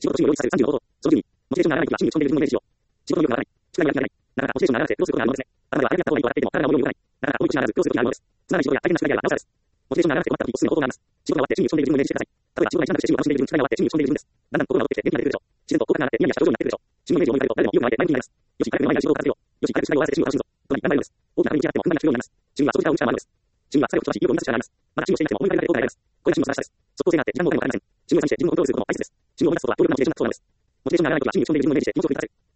仕事と趣味を両立させる35こと。その10に、モチベーションが上がらない時は趣味に打ち込んでいる自分のイメージしよう。仕事の意欲が上がらない。宿題にやる気が出ない。なかなかモチベーションが上がらなくて、どうすることがあるのですね。あなたはあれだけやった方がいいと笑っていても、体が思うように動かない。なかなか思い口が上がらず、どうすることがあるのです。つまらない仕事や大変な宿題であればなおさらです。モチベーションが上がらなくて困った時、おすすめの方法があります。仕事が終わって趣味に打ち込んでいる自分をイメージしてください。例えば仕事が一段落して趣味を楽しんでいる自分、宿題が終わって趣味に打ち込んでいる自分です。だんだんと心が戻ってきて元気が出てくるでしょう。自然と口角が上がってニヤニヤした表情になってくるでしょう。自分のイメージを思い浮かべると誰でも意欲が湧いて前向きになります。よし、早く目の前にある仕事を片付けよう。よし、早く宿題を終わらせて趣味を楽しむぞ。とに頑張れるのです。大きな壁に打ち合ってもふんだんに聞くようになります。趣味は長時間を生む力もあるのです。趣味は最後とし意欲を満たす力があります。まだ趣味をしていなくても思い浮かべられることがあります。これが趣味の素晴らしさです。即効性があって時間もお金もかかりません。趣味を探して自分をコントロールすることも大切です。趣味を満たすことは労力のモチベーションだとそうなのです。モチベーションが上がらないときは趣味に打ち込んでいる自分をイメージして気持ちを奮い立たせる。